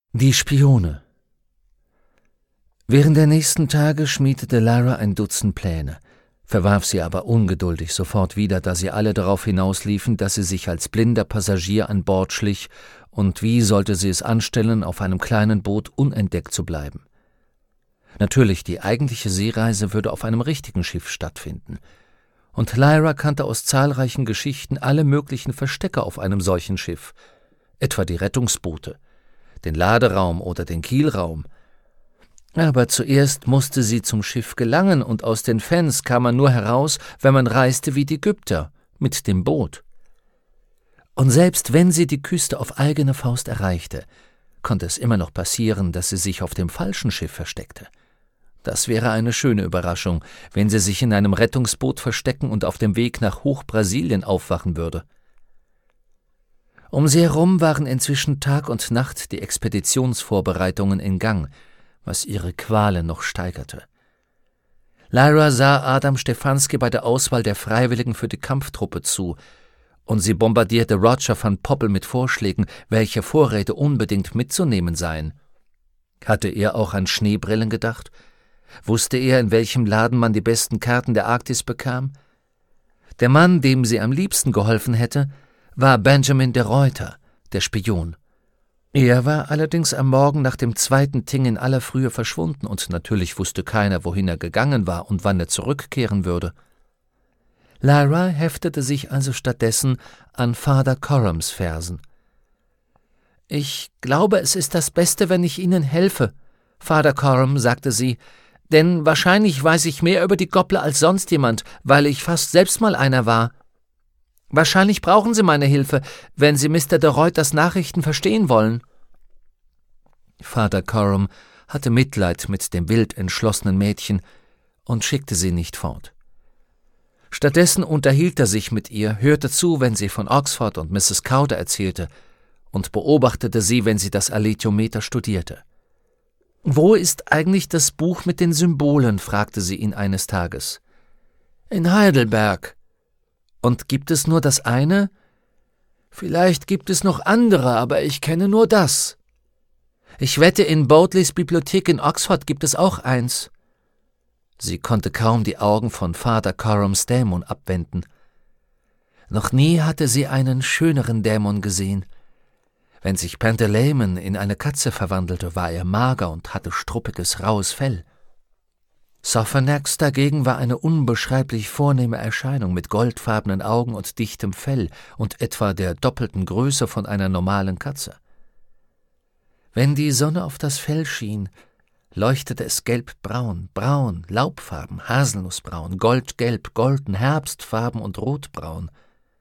Die Spione. Während der nächsten Tage schmiedete Lyra ein Dutzend Pläne, verwarf sie aber ungeduldig sofort wieder, da sie alle darauf hinausliefen, dass sie sich als blinder Passagier an Bord schlich, und wie sollte sie es anstellen, auf einem kleinen Boot unentdeckt zu bleiben? Natürlich, die eigentliche Seereise würde auf einem richtigen Schiff stattfinden, und Lyra kannte aus zahlreichen Geschichten alle möglichen Verstecke auf einem solchen Schiff, etwa die Rettungsboote, den Laderaum oder den Kielraum. Aber zuerst musste sie zum Schiff gelangen, und aus den Fens kam man nur heraus, wenn man reiste wie die Ägypter, mit dem Boot. Und selbst wenn sie die Küste auf eigene Faust erreichte, konnte es immer noch passieren, dass sie sich auf dem falschen Schiff versteckte. Das wäre eine schöne Überraschung, wenn sie sich in einem Rettungsboot verstecken und auf dem Weg nach Hochbrasilien aufwachen würde. Um sie herum waren inzwischen Tag und Nacht die Expeditionsvorbereitungen in Gang, was ihre Qualen noch steigerte. Lyra sah Adam Stefanski bei der Auswahl der Freiwilligen für die Kampftruppe zu, und sie bombardierte Roger van Poppel mit Vorschlägen, welche Vorräte unbedingt mitzunehmen seien. Hatte er auch an Schneebrillen gedacht? Wusste er, in welchem Laden man die besten Karten der Arktis bekam? Der Mann, dem sie am liebsten geholfen hätte, war Benjamin de Ruyter, der Spion. Er war allerdings am Morgen nach dem zweiten Ting in aller Frühe verschwunden, und natürlich wusste keiner, wohin er gegangen war und wann er zurückkehren würde. Lyra heftete sich also stattdessen an Father Corums Fersen. »Ich glaube, es ist das Beste, wenn ich Ihnen helfe, Father Coram«, sagte sie, »denn wahrscheinlich weiß ich mehr über die Gopler als sonst jemand, weil ich fast selbst mal einer war. Wahrscheinlich brauchen Sie meine Hilfe, wenn Sie Mr. de Ruiters Nachrichten verstehen wollen.« Father Coram hatte Mitleid mit dem wild entschlossenen Mädchen und schickte sie nicht fort. Stattdessen unterhielt er sich mit ihr, hörte zu, wenn sie von Oxford und Mrs. Cowder erzählte, und beobachtete sie, wenn sie das Alethiometer studierte. »Wo ist eigentlich das Buch mit den Symbolen?« fragte sie ihn eines Tages. »In Heidelberg.« »Und gibt es nur das eine?« »Vielleicht gibt es noch andere, aber ich kenne nur das.« »Ich wette, in Bodleys Bibliothek in Oxford gibt es auch eins.« Sie konnte kaum die Augen von Father Corums Dämon abwenden. Noch nie hatte sie einen schöneren Dämon gesehen. Wenn sich Pantaleimon in eine Katze verwandelte, war er mager und hatte struppiges, raues Fell. Sophonax dagegen war eine unbeschreiblich vornehme Erscheinung mit goldfarbenen Augen und dichtem Fell und etwa der doppelten Größe von einer normalen Katze. Wenn die Sonne auf das Fell schien, leuchtete es gelbbraun, braun, laubfarben, haselnussbraun, goldgelb, golden, herbstfarben und rotbraun.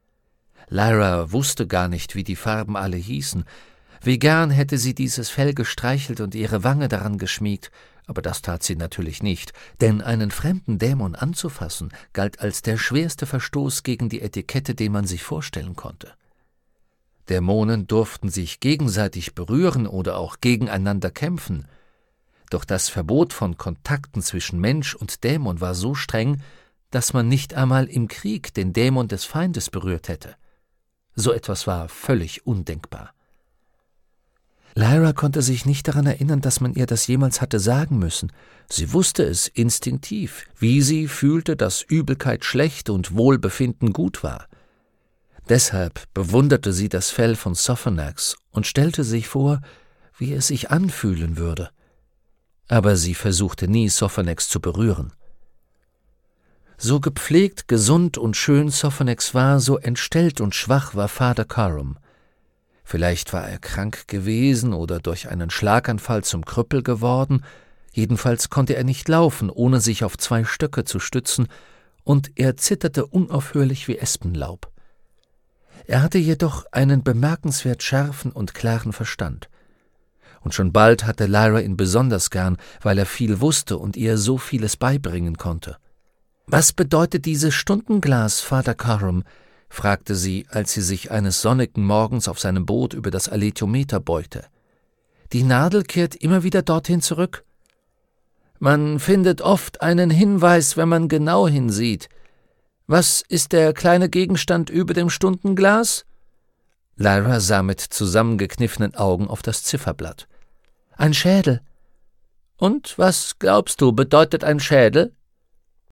Lyra wusste gar nicht, wie die Farben alle hießen. Wie gern hätte sie dieses Fell gestreichelt und ihre Wange daran geschmiegt, aber das tat sie natürlich nicht, denn einen fremden Dämon anzufassen, galt als der schwerste Verstoß gegen die Etikette, den man sich vorstellen konnte. Dämonen durften sich gegenseitig berühren oder auch gegeneinander kämpfen, doch das Verbot von Kontakten zwischen Mensch und Dämon war so streng, dass man nicht einmal im Krieg den Dämon des Feindes berührt hätte. So etwas war völlig undenkbar. Lyra konnte sich nicht daran erinnern, dass man ihr das jemals hatte sagen müssen. Sie wusste es instinktiv, wie sie fühlte, dass Übelkeit schlecht und Wohlbefinden gut war. Deshalb bewunderte sie das Fell von Sophonax und stellte sich vor, wie es sich anfühlen würde. Aber sie versuchte nie, Sophonax zu berühren. So gepflegt, gesund und schön Sophonax war, so entstellt und schwach war Father Coram. Vielleicht war er krank gewesen oder durch einen Schlaganfall zum Krüppel geworden, jedenfalls konnte er nicht laufen, ohne sich auf 2 Stöcke zu stützen, und er zitterte unaufhörlich wie Espenlaub. Er hatte jedoch einen bemerkenswert scharfen und klaren Verstand. Und schon bald hatte Lyra ihn besonders gern, weil er viel wusste und ihr so vieles beibringen konnte. »Was bedeutet dieses Stundenglas, Father Coram?« fragte sie, als sie sich eines sonnigen Morgens auf seinem Boot über das Alethiometer beugte. »Die Nadel kehrt immer wieder dorthin zurück?« »Man findet oft einen Hinweis, wenn man genau hinsieht. Was ist der kleine Gegenstand über dem Stundenglas?« Lyra sah mit zusammengekniffenen Augen auf das Zifferblatt. »Ein Schädel.« »Und was, glaubst du, bedeutet ein Schädel?«